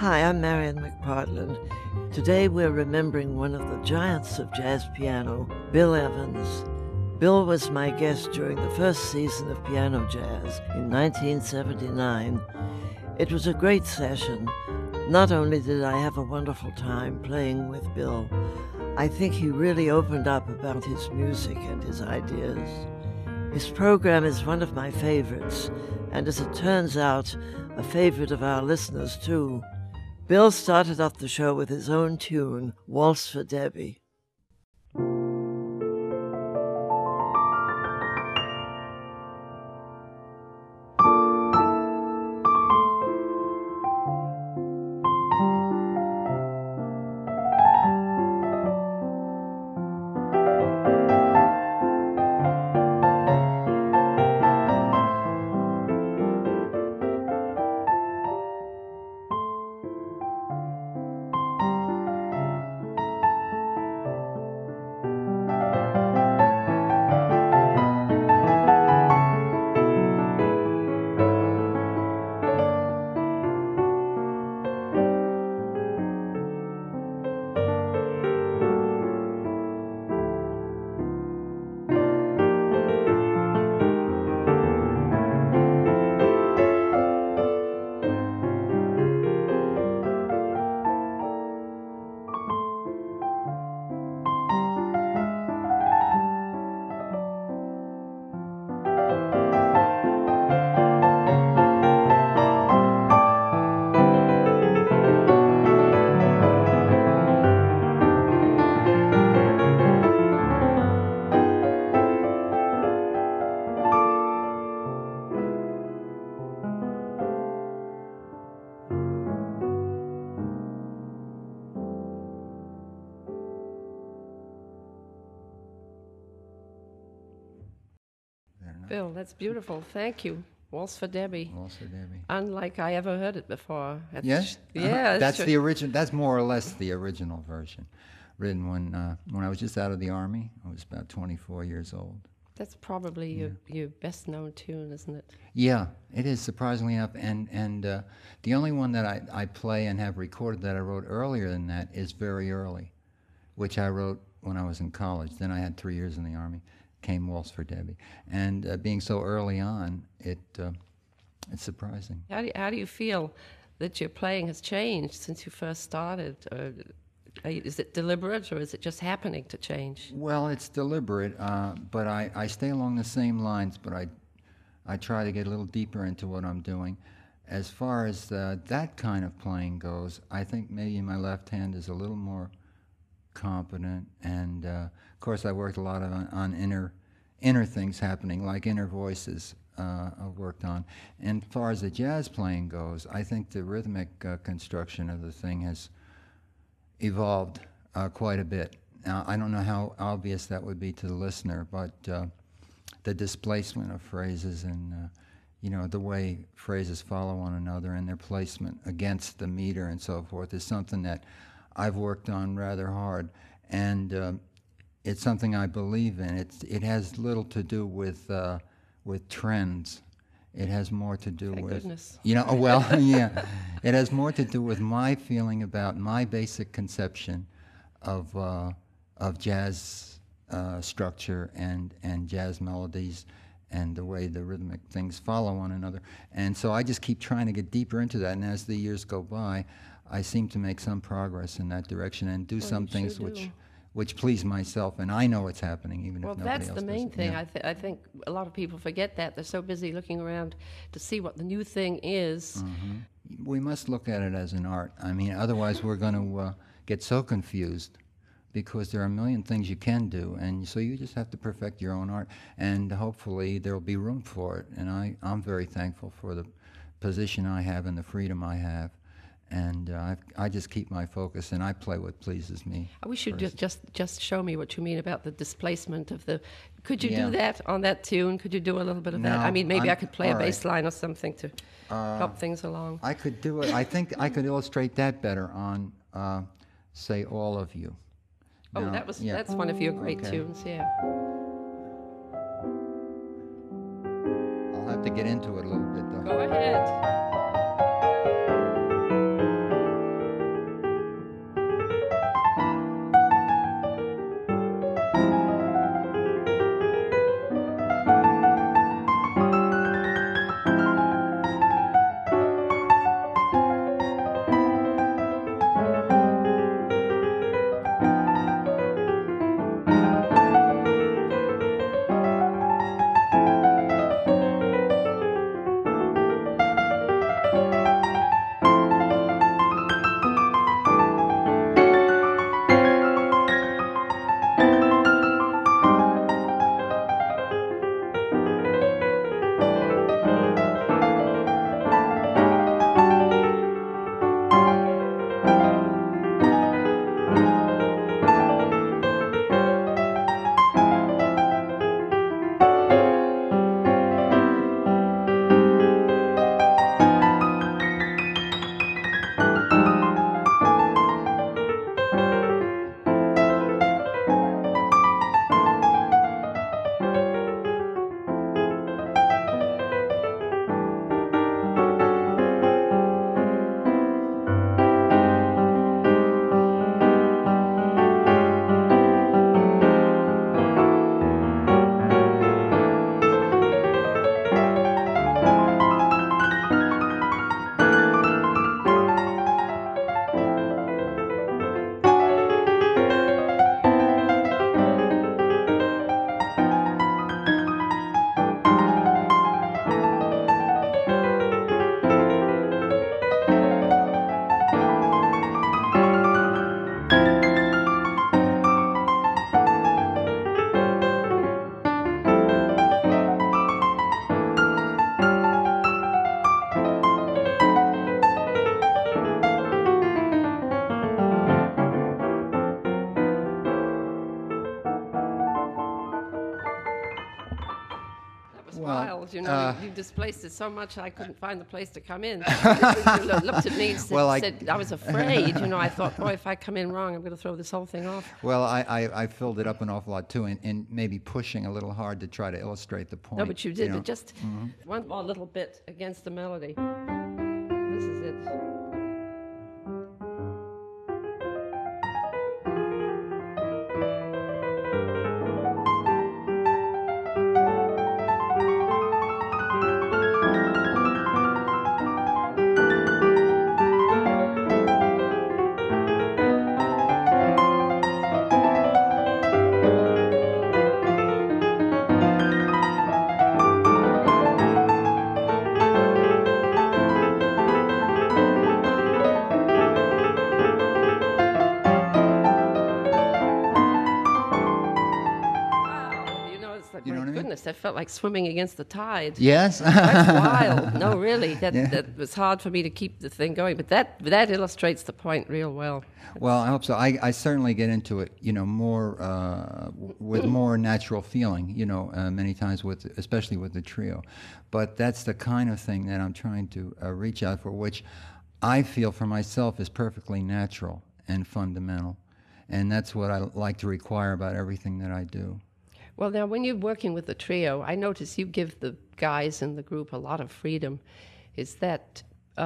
Hi, I'm Marian McPartland. Today we're remembering one of the giants of jazz piano, Bill Evans. Bill was my guest during the first season of Piano Jazz in 1979. It was a great session. Not only did I have a wonderful time playing with Bill, I think he really opened up about his music and his ideas. His program is one of my favorites, and as it turns out, a favorite of our listeners too. Bill started off the show with his own tune, Waltz for Debbie. Bill, that's beautiful. Thank you. Waltz for Debbie. Waltz for Debbie. Unlike I ever heard it before. Yes? Yeah. That's the original. That's more or less the original version, written when I was just out of the Army. I was about 24 years old. That's probably your best known tune, isn't it? Yeah, it is, surprisingly enough. And the only one that I play and have recorded that I wrote earlier than that is Very Early, which I wrote when I was in college. Then I had 3 years in the Army. Came Waltz for Debbie. And being so early on, it's surprising. How do you feel that your playing has changed since you first started? Is it deliberate, or is it just happening to change? Well, it's deliberate, but I stay along the same lines, but I try to get a little deeper into what I'm doing. As far as that kind of playing goes, I think maybe my left hand is a little more competent, and of course I worked a lot on inner things happening, like inner voices I've worked on. And as far as the jazz playing goes, I think the rhythmic construction of the thing has evolved quite a bit. Now, I don't know how obvious that would be to the listener, but the displacement of phrases and the way phrases follow one another and their placement against the meter and so forth is something that I've worked on rather hard, and it's something I believe in. It has little to do with trends. It has more to do Thank with goodness. Yeah. It has more to do with my feeling about my basic conception of jazz structure and jazz melodies and the way the rhythmic things follow one another. And so I just keep trying to get deeper into that. And as the years go by, I seem to make some progress in that direction and do some things which please myself, and I know it's happening even if nobody else does. Well, that's the main thing. Yeah. I think a lot of people forget that. They're so busy looking around to see what the new thing is. Mm-hmm. We must look at it as an art. I mean, otherwise we're going to get so confused because there are a million things you can do, and so you just have to perfect your own art, and hopefully there will be room for it. And I'm very thankful for the position I have and the freedom I have. And I just keep my focus, and I play what pleases me. I wish you'd just show me what you mean about the displacement of the... Could you do that on that tune? Could you do a little bit of that? I mean, maybe I could play a bass line or something to help things along. I could do it. I think I could illustrate that better on, say, All of You. Now, that's one of your great tunes, yeah. I'll have to get into it a little bit, though. Go ahead. it's wild. You know, you displaced it so much I couldn't find the place to come in. You looked at me and said, I was afraid. You know, I thought, boy, if I come in wrong, I'm going to throw this whole thing off. Well, I filled it up an awful lot, too, and maybe pushing a little hard to try to illustrate the point. No, but you did. But just one more little bit against the melody. This is it. That felt like swimming against the tide. Yes. That's wild. No, really. That was hard for me to keep the thing going. But that illustrates the point real well. Well, I hope so. I certainly get into it, you know, more with more natural feeling, you know, many times especially with the trio. But that's the kind of thing that I'm trying to reach out for, which I feel for myself is perfectly natural and fundamental. And that's what I like to require about everything that I do. Well, now, when you're working with the trio, I notice you give the guys in the group a lot of freedom. Is that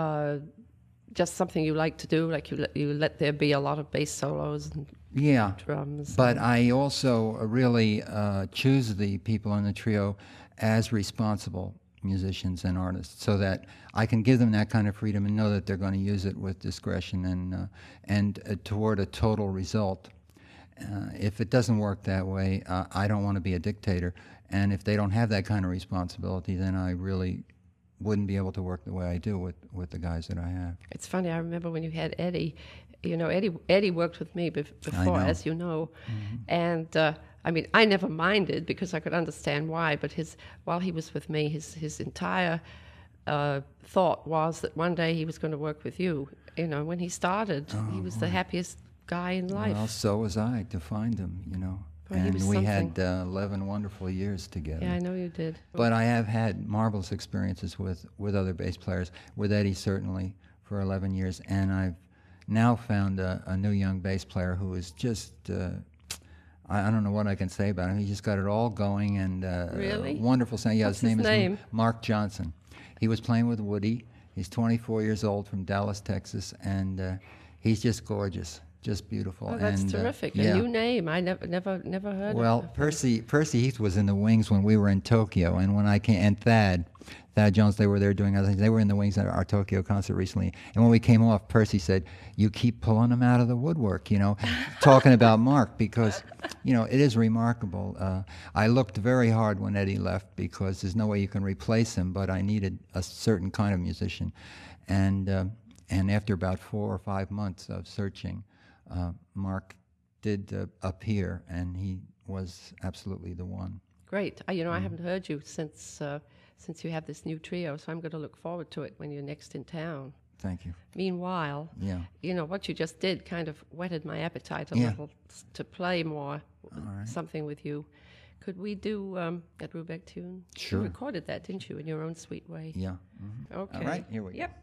just something you like to do? Like you let there be a lot of bass solos and drums? But I also really choose the people in the trio as responsible musicians and artists, so that I can give them that kind of freedom and know that they're going to use it with discretion and toward a total result. If it doesn't work that way, I don't want to be a dictator. And if they don't have that kind of responsibility, then I really wouldn't be able to work the way I do with the guys that I have. It's funny, I remember when you had Eddie. You know, Eddie worked with me before, as you know. Mm-hmm. And, I mean, I never minded because I could understand why. But while he was with me, his entire thought was that one day he was going to work with you. You know, when he started, he was the happiest guy in life. Well, so was I to find him, you know. Well, and we had 11 wonderful years together. Yeah, I know you did. But I have had marvelous experiences with other bass players, with Eddie certainly for 11 years, and I've now found a new young bass player who is just, I don't know what I can say about him. He just got it all going and really? Wonderful sound. Yeah, What's his name is Mark Johnson. He was playing with Woody. He's 24 years old from Dallas, Texas, and he's just gorgeous. Just beautiful. Oh, that's terrific. A new name. I never heard of. Well, Percy Heath was in the Wings when we were in Tokyo, and when I came, and Thad Jones, they were there doing other things. They were in the Wings at our Tokyo concert recently, and when we came off, Percy said, "You keep pulling them out of the woodwork," you know, talking about Mark, because, you know, it is remarkable. I looked very hard when Eddie left because there's no way you can replace him, but I needed a certain kind of musician, and after about 4 or 5 months of searching, Mark did appear, and he was absolutely the one. Great. I haven't heard you since you have this new trio, so I'm going to look forward to it when you're next in town. Thank you. Meanwhile, what you just did kind of whetted my appetite a little to play more something with you. Could we do that Rubeck tune? Sure. You recorded that, didn't you, in your own sweet way? Yeah. Mm-hmm. Okay. All right, here we go. Yep.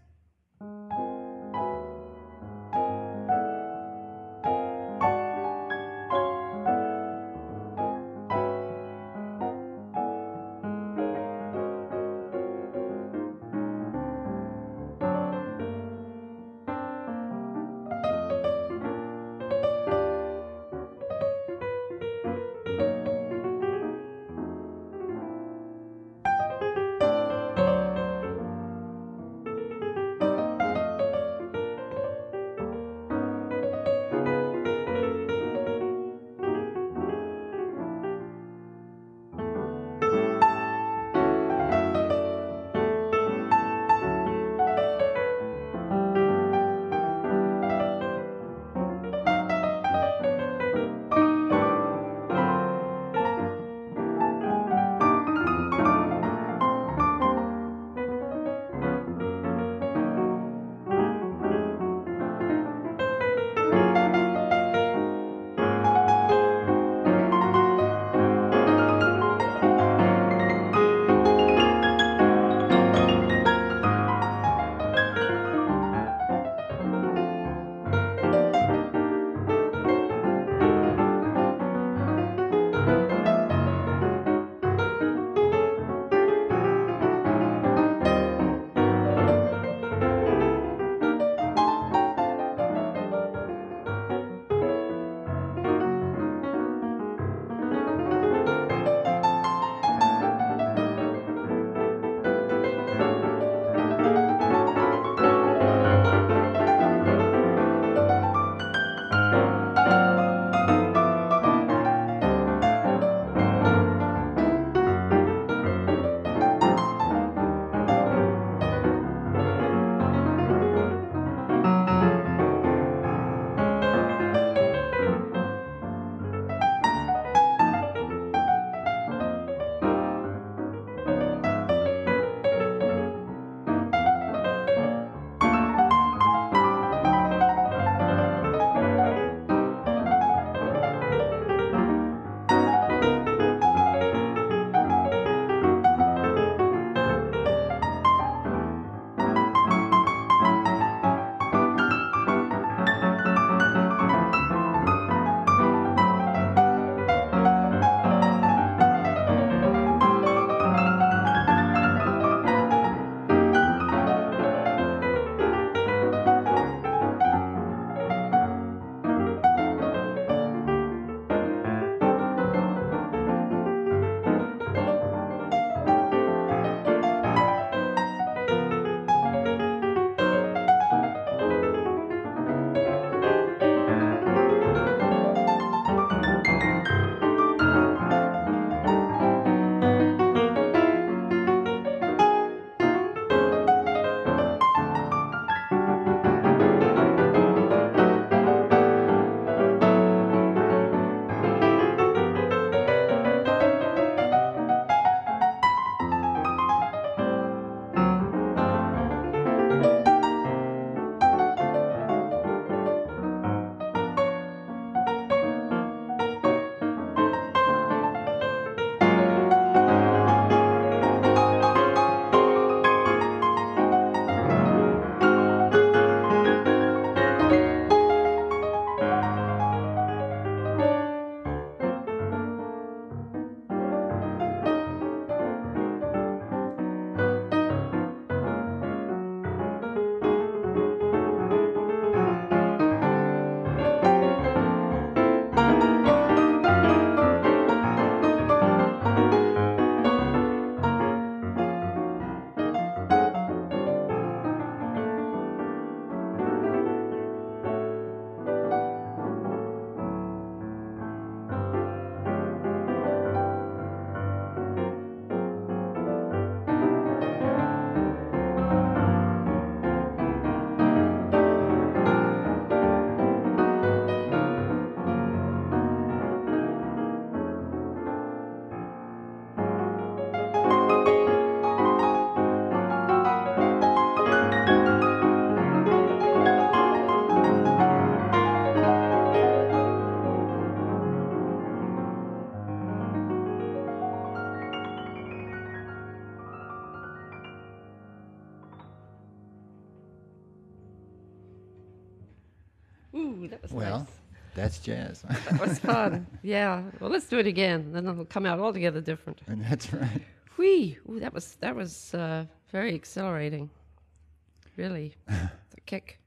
Ooh, that was Well, nice. that's jazz. That was fun. Yeah. Well, let's do it again. Then it'll come out altogether different. And that's right. Whee! Ooh, that was very exhilarating. Really, the kick.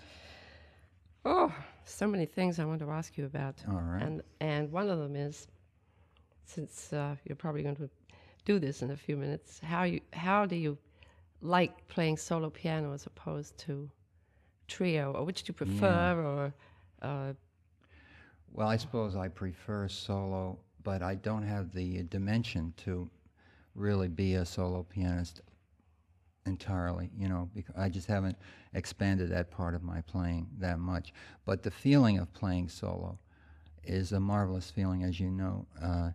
Oh, so many things I want to ask you about. All right. And one of them is, since you're probably going to do this in a few minutes, how do you like playing solo piano as opposed to trio, or which do you prefer, or? Well, I suppose I prefer solo, but I don't have the dimension to really be a solo pianist entirely, because I just haven't expanded that part of my playing that much. But the feeling of playing solo is a marvelous feeling, as you know.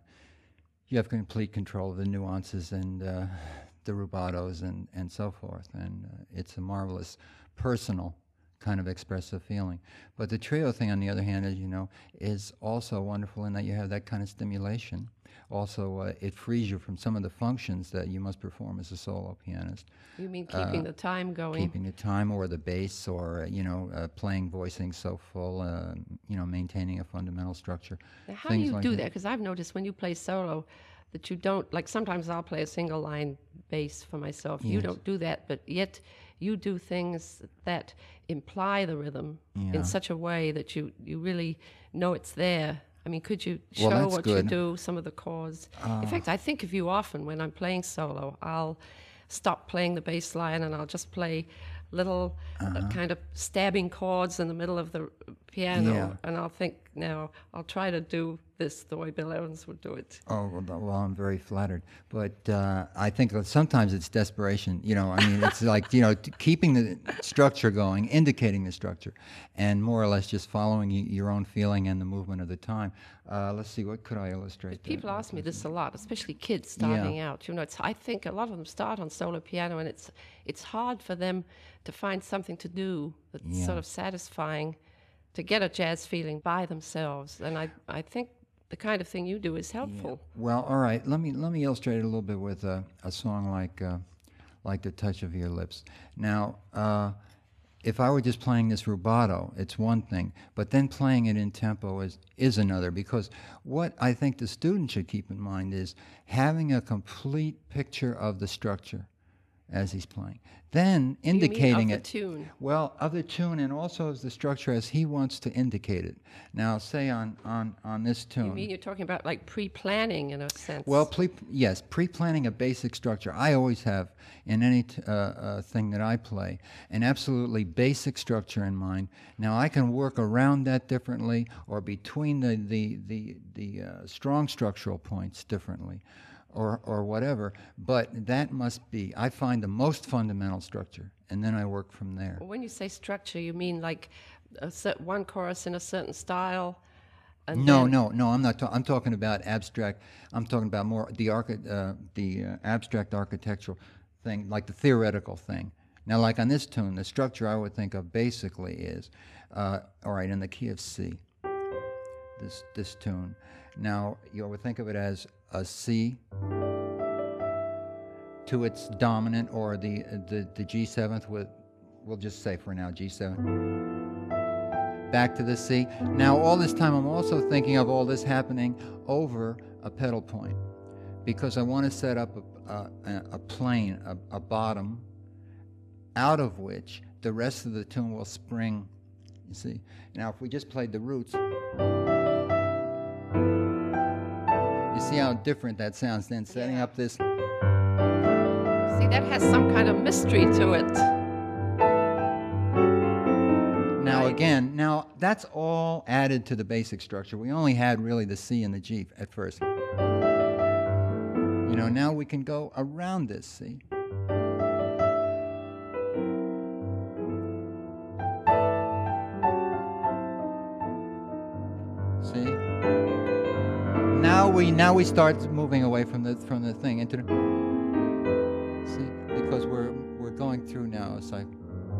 You have complete control of the nuances and the rubatos and so forth, and it's a marvelous personal kind of expressive feeling. But the trio thing, on the other hand, as you know, is also wonderful in that you have that kind of stimulation. Also, it frees you from some of the functions that you must perform as a solo pianist. You mean keeping the time going? Keeping the time, or the bass, or playing voicing so full, maintaining a fundamental structure. Now, how do you do that? Because I've noticed when you play solo that you don't, like sometimes I'll play a single line bass for myself. Yes. You don't do that, but yet you do things that imply the rhythm in such a way that you really know it's there. I mean, could you show what you do, some of the chords? In fact, I think of you often when I'm playing solo. I'll stop playing the bass line and I'll just play little kind of stabbing chords in the middle of the piano, and I'll think, now I'll try to do this the way Bill Evans would do it. Oh, well, I'm very flattered. But I think that sometimes it's desperation. It's like, keeping the structure going, indicating the structure, and more or less just following your own feeling and the movement of the time. Let's see, what could I illustrate? People ask me this a lot, especially kids starting out. I think a lot of them start on solo piano, and it's hard for them to find something to do that's sort of satisfying, to get a jazz feeling by themselves. And I think the kind of thing you do is helpful. Yeah. Well, all right. Let me illustrate it a little bit with a song like "The Touch of Your Lips." Now, if I were just playing this rubato, it's one thing, but then playing it in tempo is another. Because what I think the student should keep in mind is having a complete picture of the structure as he's playing. Then indicating of the tune. Well, of the tune, and also of the structure as he wants to indicate it. Now, say on this tune. You mean you're talking about like pre-planning in a sense? Well, yes, pre-planning a basic structure. I always have, in any thing that I play, an absolutely basic structure in mind. Now, I can work around that differently, or between the strong structural points differently, or whatever, but that must be, I find, the most fundamental structure, and then I work from there. Well, when you say structure, you mean like one chorus in a certain style? No, I'm not. I'm talking about abstract. I'm talking about more the abstract architectural thing, like the theoretical thing. Now, like on this tune, the structure I would think of basically is, all right, in the key of C, this tune. Now, you would think of it as a C to its dominant, or the G7th with, we'll just say for now, G7. Back to the C. Now, all this time, I'm also thinking of all this happening over a pedal point, because I want to set up a plane, a bottom, out of which the rest of the tune will spring, you see. Now, if we just played the roots, you see how different that sounds then, setting up this. See, that has some kind of mystery to it. Now, again, that's all added to the basic structure. We only had really the C and the G at first. Now we can go around this, see? See? Now we start moving away from the thing into the, see, because we're going through now a cycle.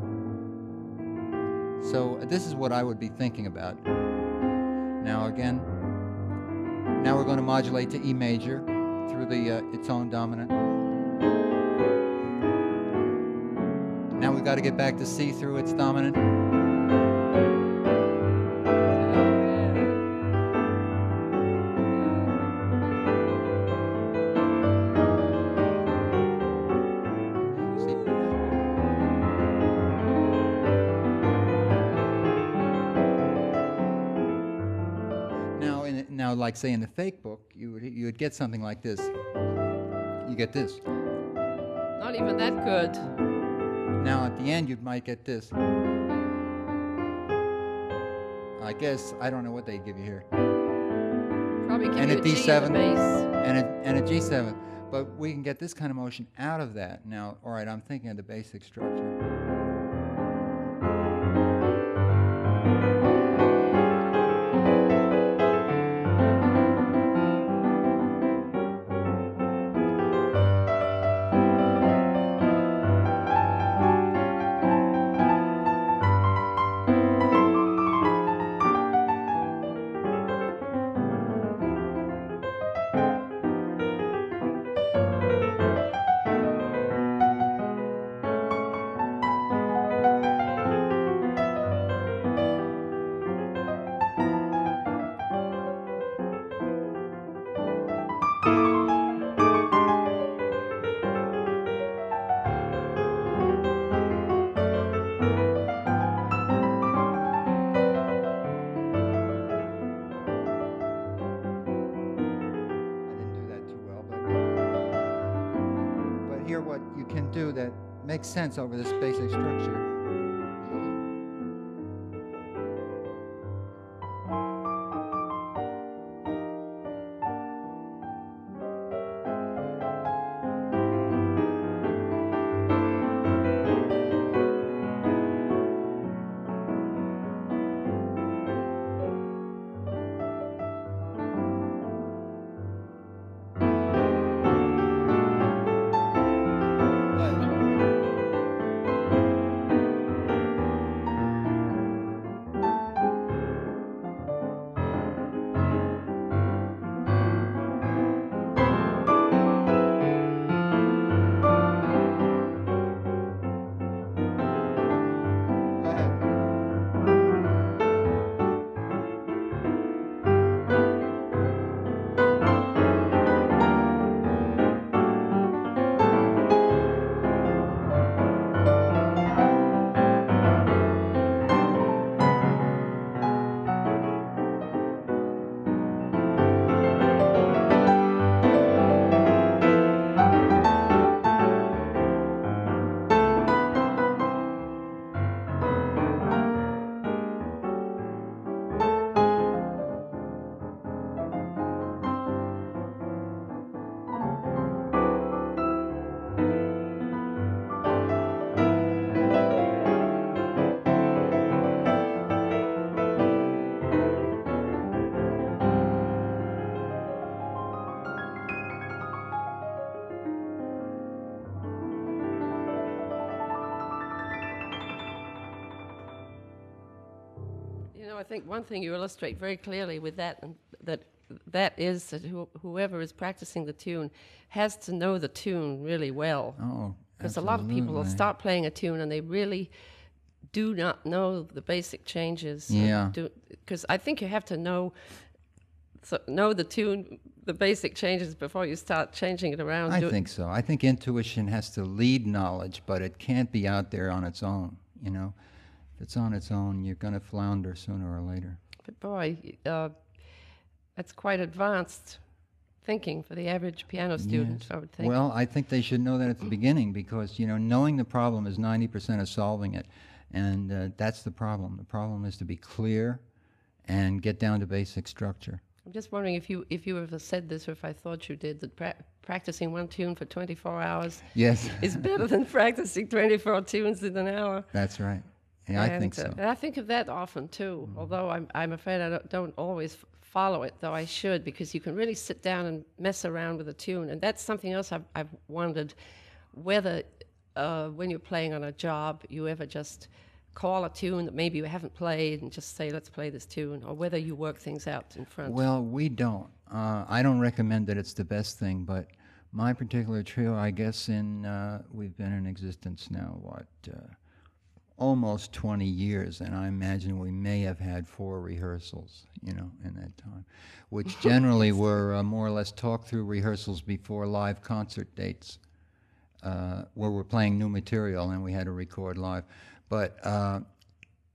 So this is what I would be thinking about. Now again, now we're going to modulate to E major through its own dominant. Now we've got to get back to C through its dominant. like say in the fake book, you would get something like this. You get this. Not even that good. Now at the end, you might get this. I guess I don't know what they give you here. Probably give And you a a G D7 in the bass. and a G7. But we can get this kind of motion out of that. Now, all right, I'm thinking of the basic structure. What you can do that makes sense over this basic structure. I think one thing you illustrate very clearly with that, and that is that whoever is practicing the tune has to know the tune really well. Oh, because a lot of people will start playing a tune and they really do not know the basic changes. Yeah. Because I think you have to know the tune, the basic changes before you start changing it around. I think so. I think intuition has to lead knowledge, but it can't be out there on its own, you know. If it's on its own, you're going to flounder sooner or later. But boy, that's quite advanced thinking for the average piano student, Yes. I would think. Well, I think they should know that at the beginning because, knowing the problem is 90% of solving it. And that's the problem. The problem is to be clear and get down to basic structure. I'm just wondering if you ever said this, or if I thought you did, that practicing one tune for 24 hours Yes. is better than practicing 24 tunes in an hour. That's right. Yeah, I think so. And I think of that often too, although I'm afraid I don't always follow it, though I should, because you can really sit down and mess around with a tune. And that's something else I've wondered, whether when you're playing on a job, you ever just call a tune that maybe you haven't played and just say, let's play this tune, or whether you work things out in front. Well, we don't. I don't recommend that it's the best thing, but my particular trio, I guess we've been in existence now, almost 20 years, and I imagine we may have had 4 rehearsals, in that time, which generally were more or less talk-through rehearsals before live concert dates, where we're playing new material and we had to record live. But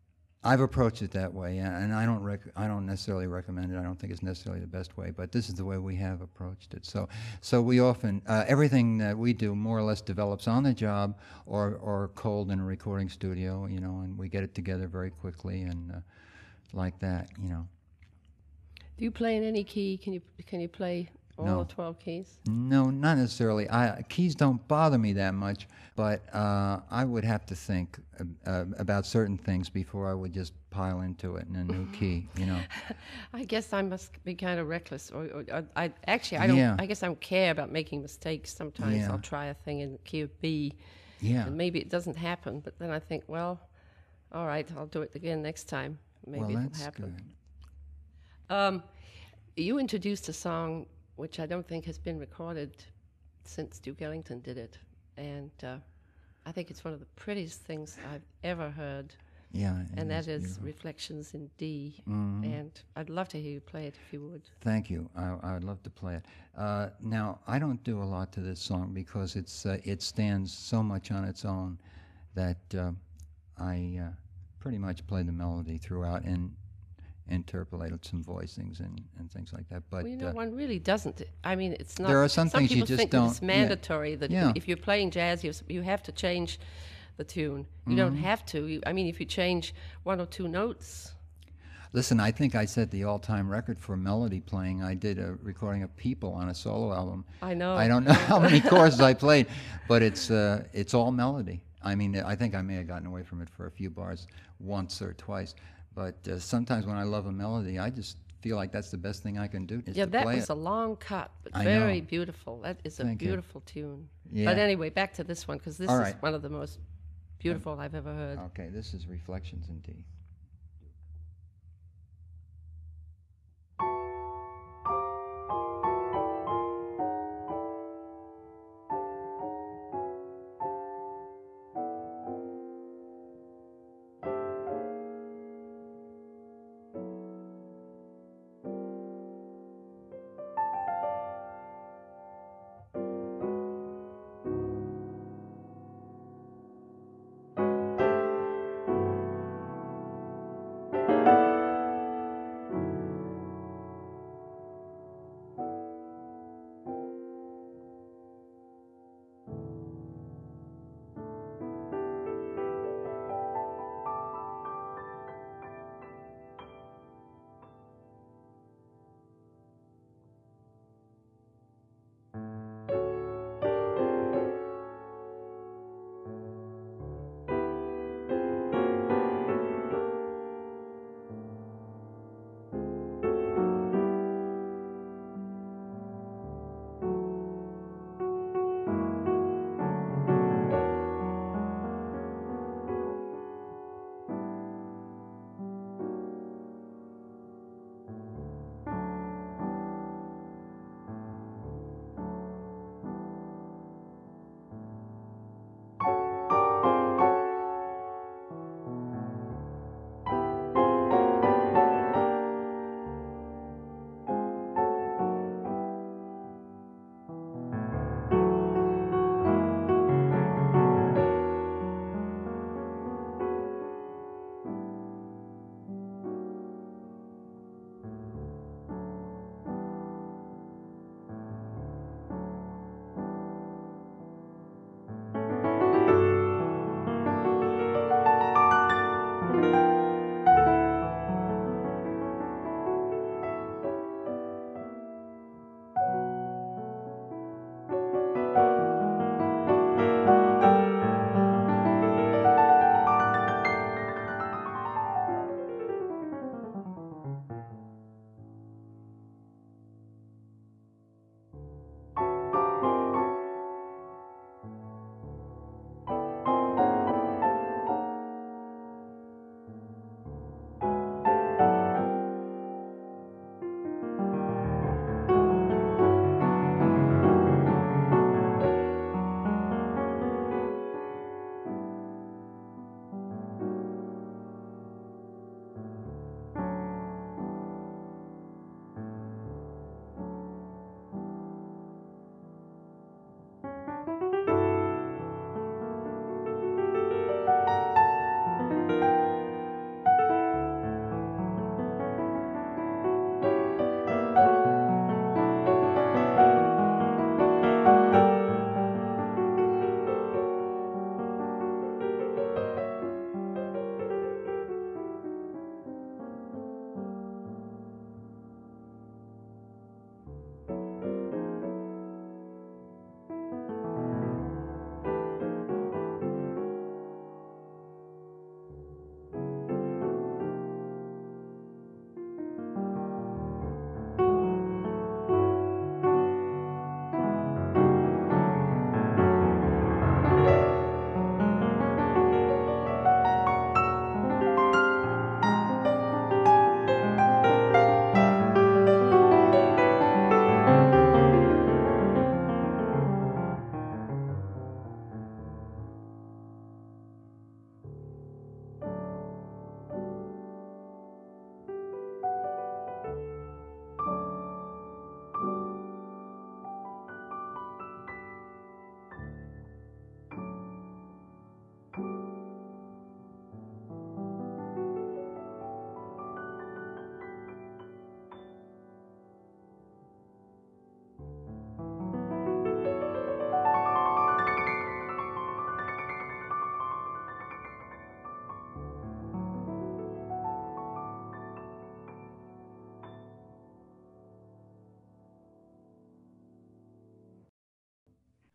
I've approached it that way, yeah, and I don't necessarily recommend it. I don't think it's necessarily the best way, but this is the way we have approached it. So we often everything that we do more or less develops on the job or cold in a recording studio, you know, and we get it together very quickly and like that, you know. Do you play in any key? Can you play all 12 keys? No, not necessarily. Keys don't bother me that much, but I would have to think about certain things before I would just pile into it in a new key, you know. I guess I must be kind of reckless, or I don't. Yeah. I guess I don't care about making mistakes. Sometimes Yeah. I'll try a thing in the key of B, Yeah. and maybe it doesn't happen. But then I think, well, all right, I'll do it again next time. Maybe Well, it'll that's happen. good. You introduced a song which I don't think has been recorded since Duke Ellington did it, and I think it's one of the prettiest things I've ever heard. Yeah. And that is beautiful. Reflections in D. Mhm. And I'd love to hear you play it if you would. Thank you. I would love to play it. Now, I don't do a lot to this song because it stands so much on its own that I pretty much play the melody throughout and interpolated some voicings and things like that. But Well, you know, one really doesn't. I mean, it's not. there are some things you people just think don't- That it's mandatory that Yeah. if you're playing jazz, you have to change the tune. You don't Mm-hmm. have to. I mean, if you change one or two notes. listen, I think I set the all-time record for melody playing. I did a recording of People on a solo album. I know. I don't know how many courses I played, but it's all melody. I mean, I think I may have gotten away from it for a few bars once or twice, but sometimes when I love a melody, I just feel like that's the best thing I can do is Yeah, to that play was it. a long cut, but I very know. beautiful. That is a Thank you. beautiful tune. Yeah. But anyway, back to this one, because this All is right. one of the most beautiful I've ever heard. Okay, this is Reflections in D.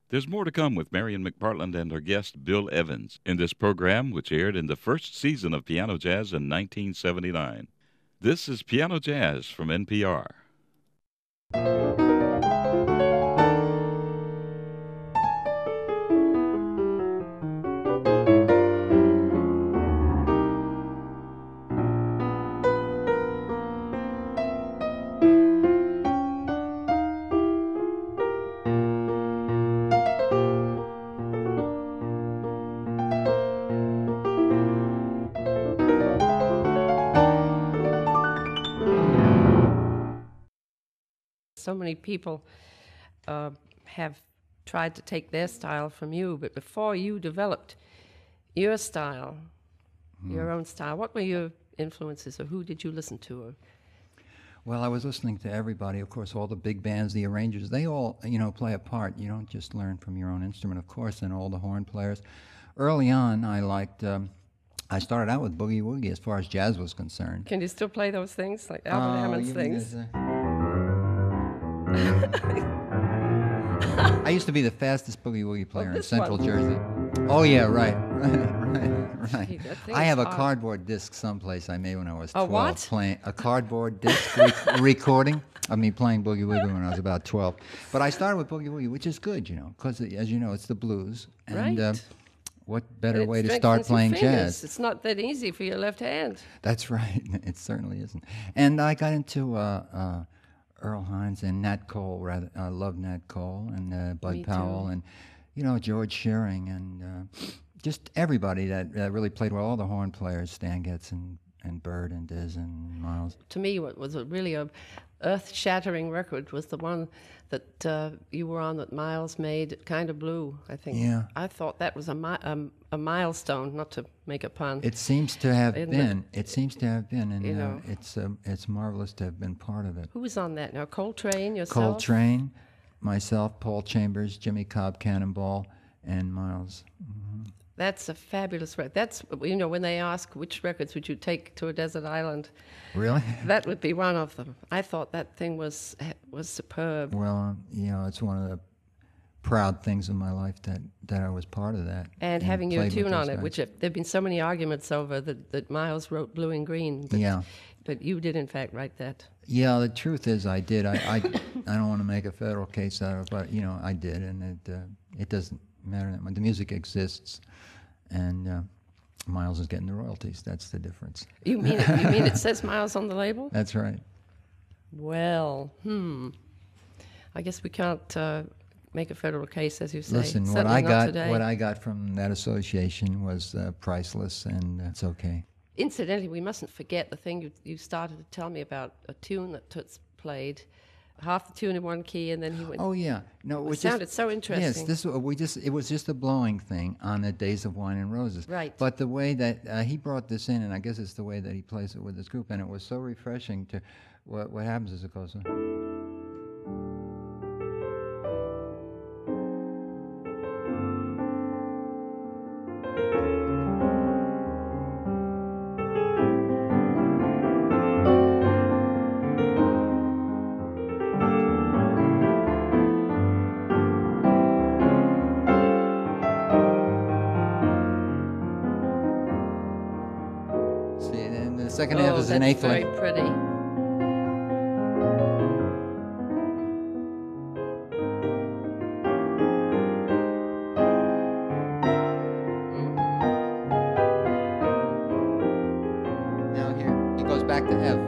There's more to come with Marion McPartland and her guest, Bill Evans, in this program, which aired in the first season of Piano Jazz in 1979. This is Piano Jazz from NPR. So many people have tried to take their style from you, but before you developed your style, your own style, what were your influences, or who did you listen to? Or? Well, I was listening to everybody. Of course, all the big bands, the arrangers, they all, play a part. You don't just learn from your own instrument, of course, and all the horn players. Early on, I liked... I started out with Boogie Woogie as far as jazz was concerned. Can you still play those things, like Albert Hammond's things? I used to be the fastest Boogie Woogie player in Central one. Jersey. Oh, yeah, right. Right. Gee, I have a hard. cardboard disc someplace I made when I was 12. what? Playing a cardboard disc recording of me playing Boogie Woogie when I was about 12. But I started with Boogie Woogie, which is good, because, as you know, it's the blues. And Right. what better It way to start strengthens your playing fingers. jazz? It's not that easy for your left hand. That's right. It certainly isn't. And I got into Earl Hines and Nat Cole. Rather, I love Nat Cole and Bud Me Powell too. and George Shearing and just everybody that really played well. All the horn players, Stan Getz and Bird and Diz and Miles. To me, what was really a earth-shattering record was the one that you were on that Miles made, Kind of Blue, I think. Yeah. I thought that was a milestone, not to make a pun. It seems to have Isn't been. It seems to have been, and You know. it's marvelous to have been part of it. Who was on that now? Coltrane, yourself? Coltrane, myself, Paul Chambers, Jimmy Cobb Cannonball, and Miles. That's a fabulous record. That's, when they ask which records would you take to a desert island, Really? that would be one of them. I thought that thing was superb. Well, it's one of the proud things in my life that I was part of that. And having your played with tune on those it, guys. which there have been so many arguments over that Miles wrote Blue and Green. But, Yeah. But you did, in fact, write that. Yeah, the truth is I did. I don't want to make a federal case out of it, but, I did, and it doesn't matter that much. The music exists, and Miles is getting the royalties. That's the difference. You mean it says Miles on the label? That's right. Well, I guess we can't make a federal case, as you say. Listen, what Certainly I not got today. from that association was priceless, and it's okay. Incidentally, we mustn't forget the thing you started to tell me about, a tune that Toots played, half the tune in one key, and then he went. Oh yeah, no, It sounded so interesting. Yes, it was just a blowing thing on the Days of Wine and Roses. Right. But the way that he brought this in, and I guess it's the way that he plays it with his group, and it was so refreshing to. What happens is it goes. See, and the second half is an A that's flat. very pretty. Now here, he goes back to F.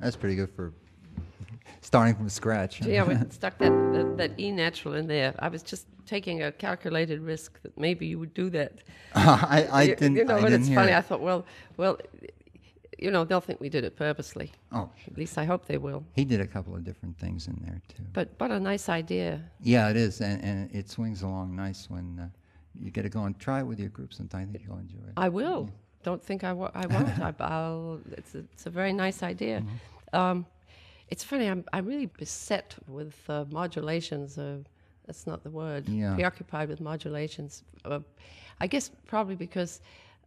That's pretty good for starting from scratch. Yeah, we stuck that E natural in there. I was just taking a calculated risk that maybe you would do that. I didn't. You know, I but didn't it's hear funny. it. I thought, well, you know, they'll think we did it purposely. Oh, At least I hope they will. he did a couple of different things in there too. But what a nice idea. Yeah, it is, and it swings along nice when you get it going. Try it with your group sometime. I think you'll enjoy it. I will. Don't think I won't. I'll. It's a very nice idea. Mm-hmm. It's funny. I'm really beset with modulations. That's not the word. Yeah. Preoccupied with modulations. I guess probably because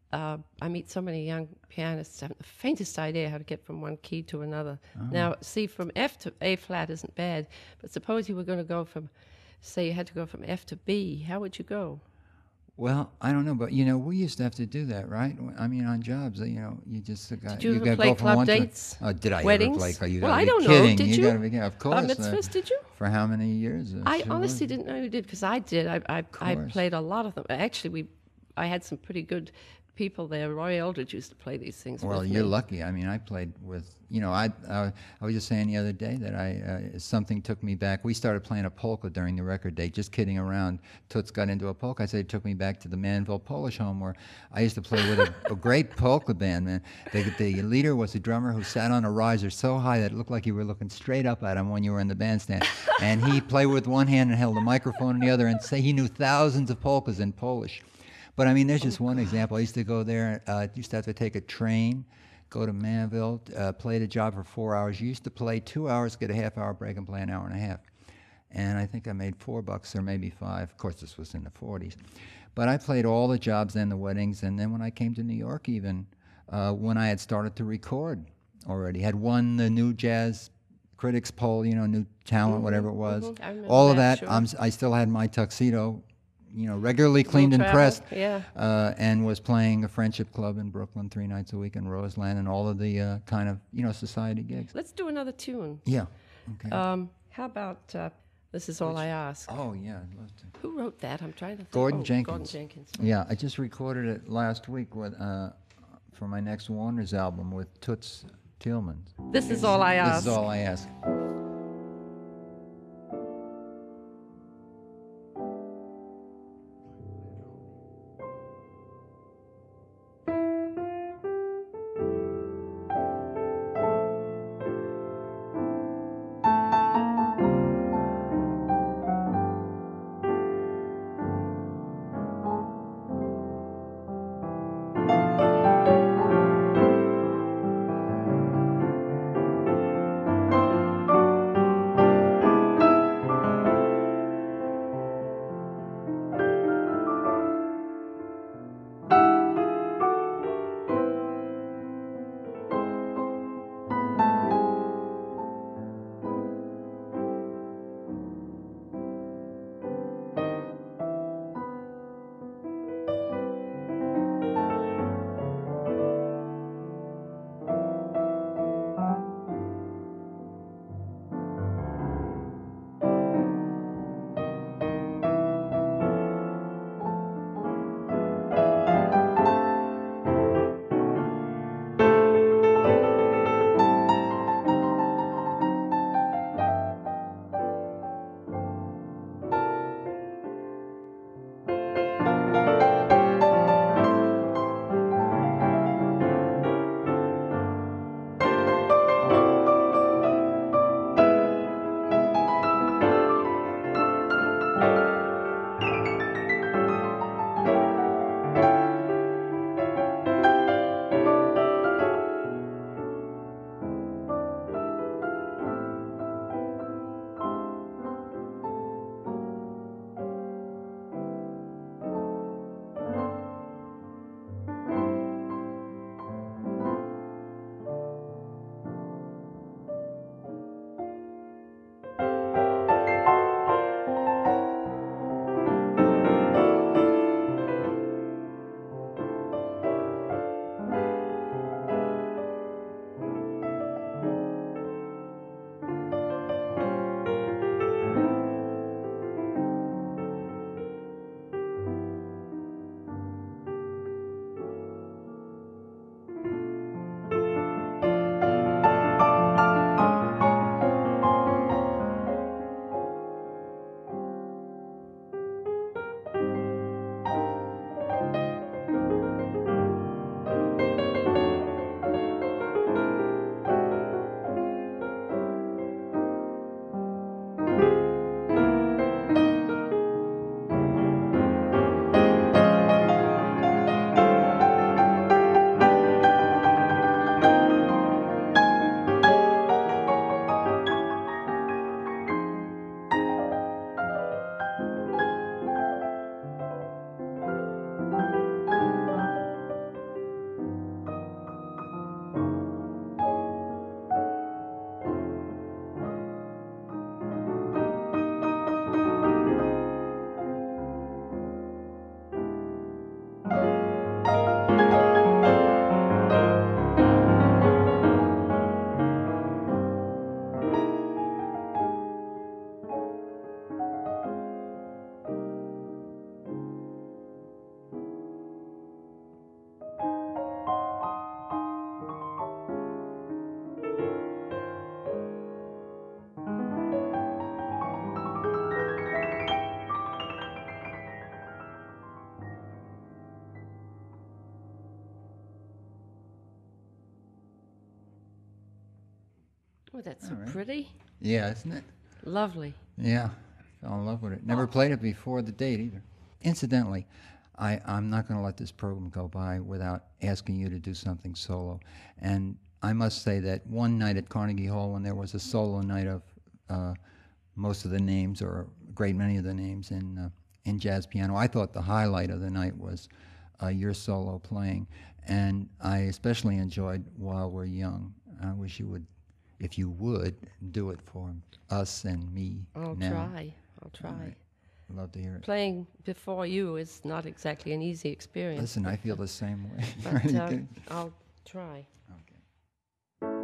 I meet so many young pianists. I haven't the faintest idea how to get from one key to another. Now, see, from F to A flat isn't bad, but suppose you were going to go from, say, you had to go from F to B. How would you go? Well, I don't know, but we used to have to do that, right? I mean, on jobs, you just got Did you ever got to play go from club one dates? to. Did I Weddings? ever play? You Well, gotta I be don't know. kidding. Did you? Gotta be, of course. Bar mitzvahs, did you? For how many years? I Sure honestly was. didn't know you did because I did. I course. played a lot of them. Actually, I had some pretty good people there. Roy Eldridge used to play these things. Well, with you're me. lucky. I mean, I played with, I was just saying the other day that something took me back. We started playing a polka during the record day, just kidding around. Toots got into a polka. I said it took me back to the Manville Polish home where I used to play with a great polka band, man. The leader was a drummer who sat on a riser so high that it looked like you were looking straight up at him when you were in the bandstand. And he played with one hand and held a microphone in the other and say he knew thousands of polkas in Polish. But I mean, there's just one example. I used to go there. Used to have to take a train, go to Manville, play the job for 4 hours. You used to play 2 hours, get a half-hour break, and play an hour and a half. And I think I made $4 or maybe $5. Of course, this was in the 40s. But I played all the jobs and the weddings. And then when I came to New York, even when I had started to record already, had won the New Jazz Critics Poll, New Talent, whatever it was. I remember All of that, that. sure. I still had my tuxedo. Regularly cleaned and travel, pressed, yeah. and was playing a friendship club in Brooklyn 3 nights a week in Roseland and all of the kind of, society gigs. Let's do another tune. Yeah. Okay. How about This Is All I Ask? Oh, yeah, I'd love to. Who wrote that? I'm trying to think. Gordon Jenkins. Gordon Jenkins. Yeah, I just recorded it last week for my next Warner's album with Toots Thielman. This Is All I Ask. This is all I ask. Oh, that's All so right. pretty. Yeah, isn't it? Lovely. Yeah, fell in love with it. Never played it before the date either. Incidentally, I'm not going to let this program go by without asking you to do something solo. And I must say that one night at Carnegie Hall, when there was a solo night of most of the names, or a great many of the names in jazz piano, I thought the highlight of the night was your solo playing. And I especially enjoyed While We're Young. I wish you would, if you would, do it for us and me I'll now. try. I'll try. All right. Love to hear it. Playing before you is not exactly an easy experience. Listen, I feel the same way. But Are you kidding? I'll try. Okay.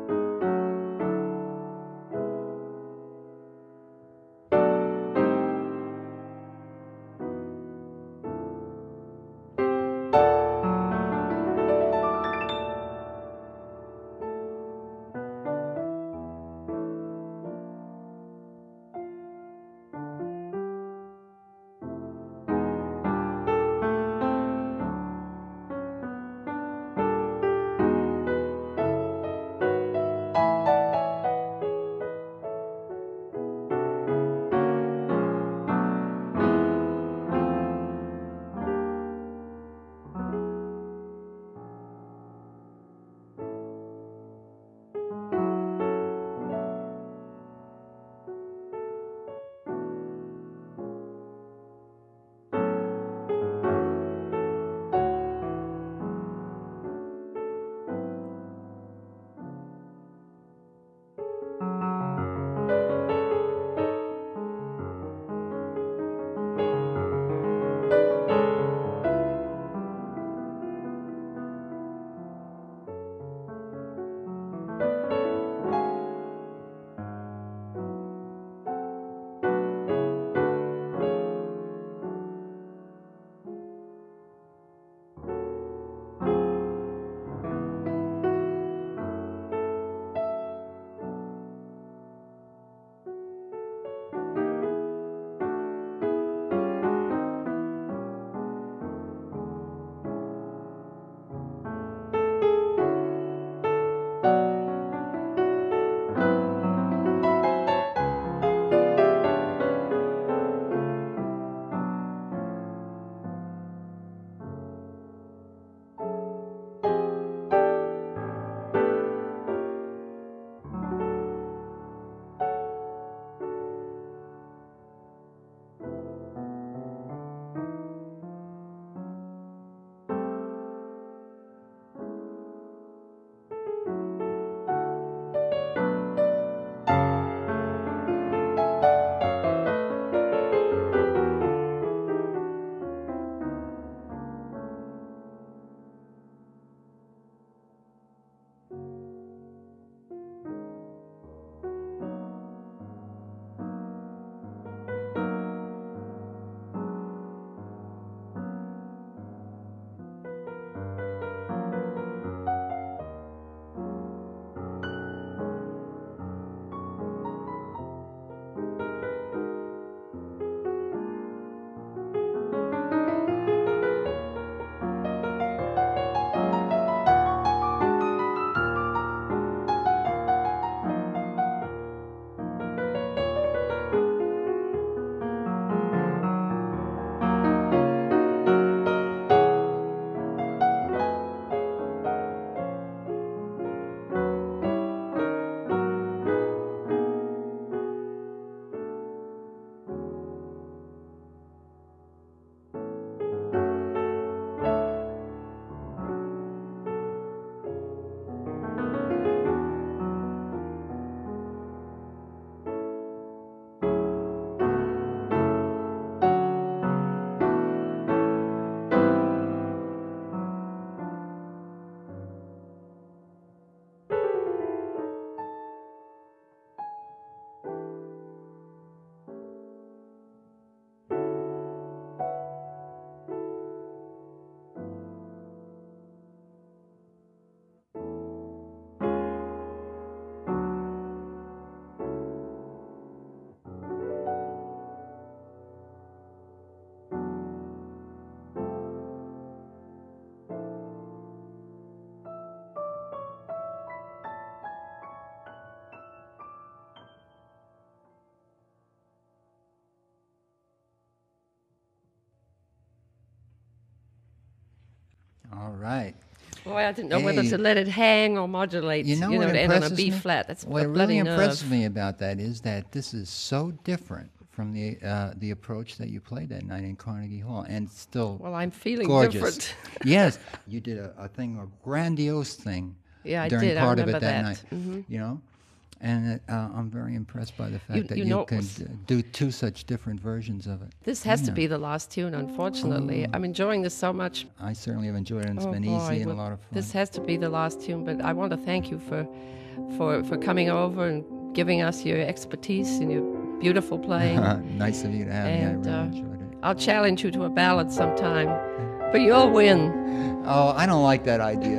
All right. Boy, I didn't know whether to let it hang or modulate, what to end on a B me? flat. That's what a bloody really nerve. impresses me about that is that this is so different from the approach that you played that night in Carnegie Hall, and still Well, I'm feeling gorgeous. different. Yes, you did a grandiose thing. Yeah, I during did. part I of it remember that that. night. You know, and I'm very impressed by the fact that you you know, can do two such different versions of it. This has to be the last tune, unfortunately. I'm enjoying this so much. I certainly have enjoyed it, and it's been boy, easy and a well, lot of fun. This has to be the last tune, but I want to thank you for coming over and giving us your expertise and your beautiful playing. Nice of you to have me. I And, really enjoyed it. I'll challenge you to a ballad sometime, but you'll win. Oh, I don't like that idea.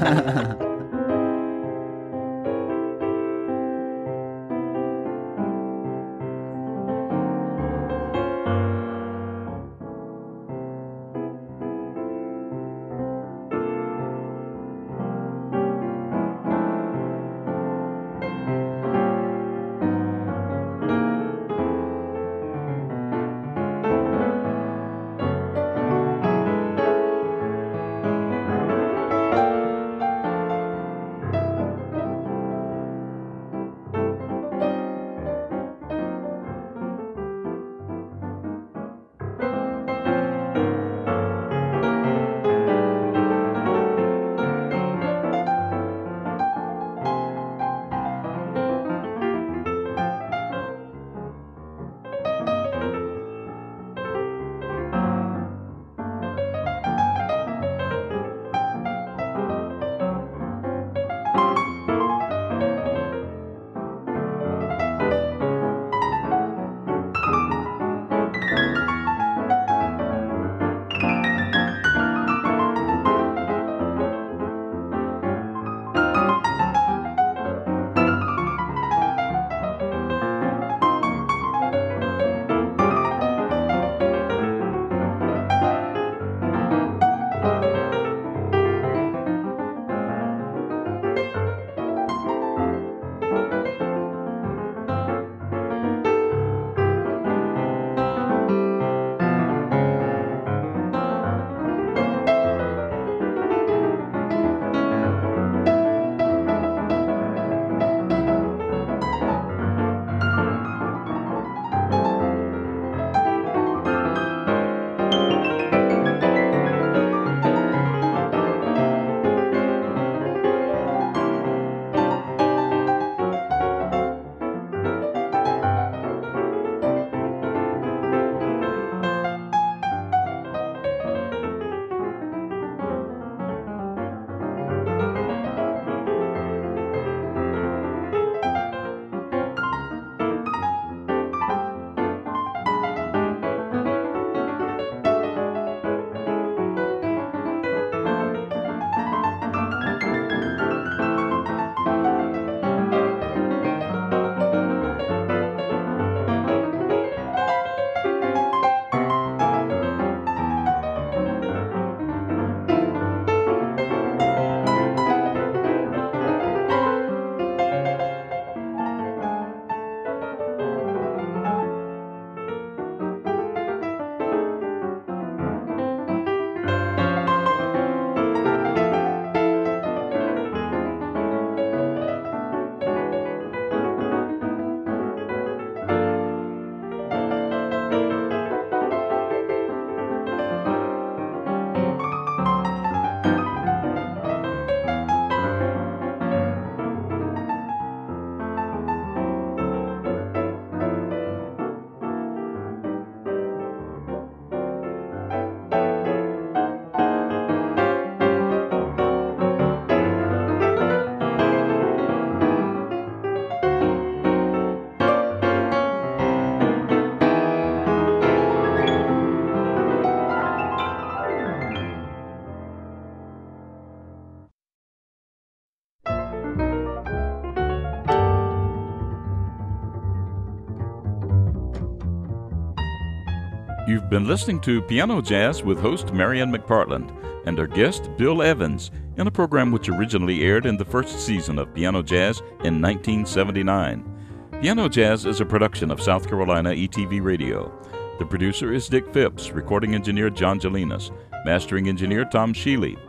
You've been listening to Piano Jazz with host Marian McPartland and our guest Bill Evans in a program which originally aired in the first season of Piano Jazz in 1979. Piano Jazz is a production of South Carolina ETV Radio. The producer is Dick Phipps, recording engineer John Jelinas, mastering engineer Tom Sheely.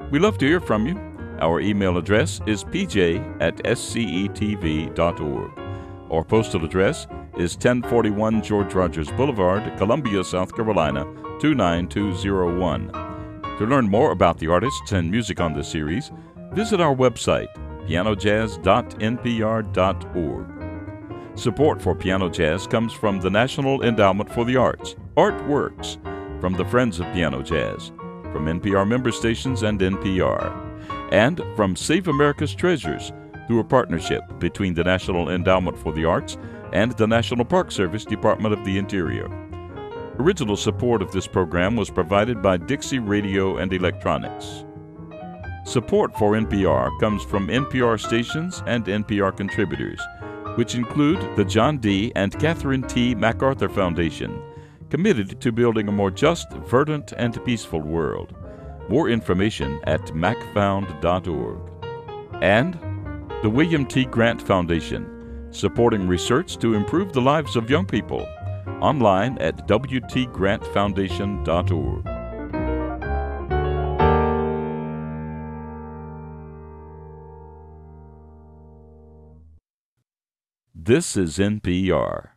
We love to hear from you. Our email address is pj@scetv.org. Our postal address is 1041 George Rogers Boulevard, Columbia, South Carolina, 29201. To learn more about the artists and music on the series, visit our website, pianojazz.npr.org. Support for Piano Jazz comes from the National Endowment for the Arts, Artworks, from the Friends of Piano Jazz, from NPR member stations and NPR, and from Save America's Treasures through a partnership between the National Endowment for the Arts and the National Park Service Department of the Interior. Original support of this program was provided by Dixie Radio and Electronics. Support for NPR comes from NPR stations and NPR contributors, which include the John D. and Catherine T. MacArthur Foundation, committed to building a more just, verdant, and peaceful world. More information at macfound.org. And the William T. Grant Foundation, supporting research to improve the lives of young people. Online at wtgrantfoundation.org. This is NPR.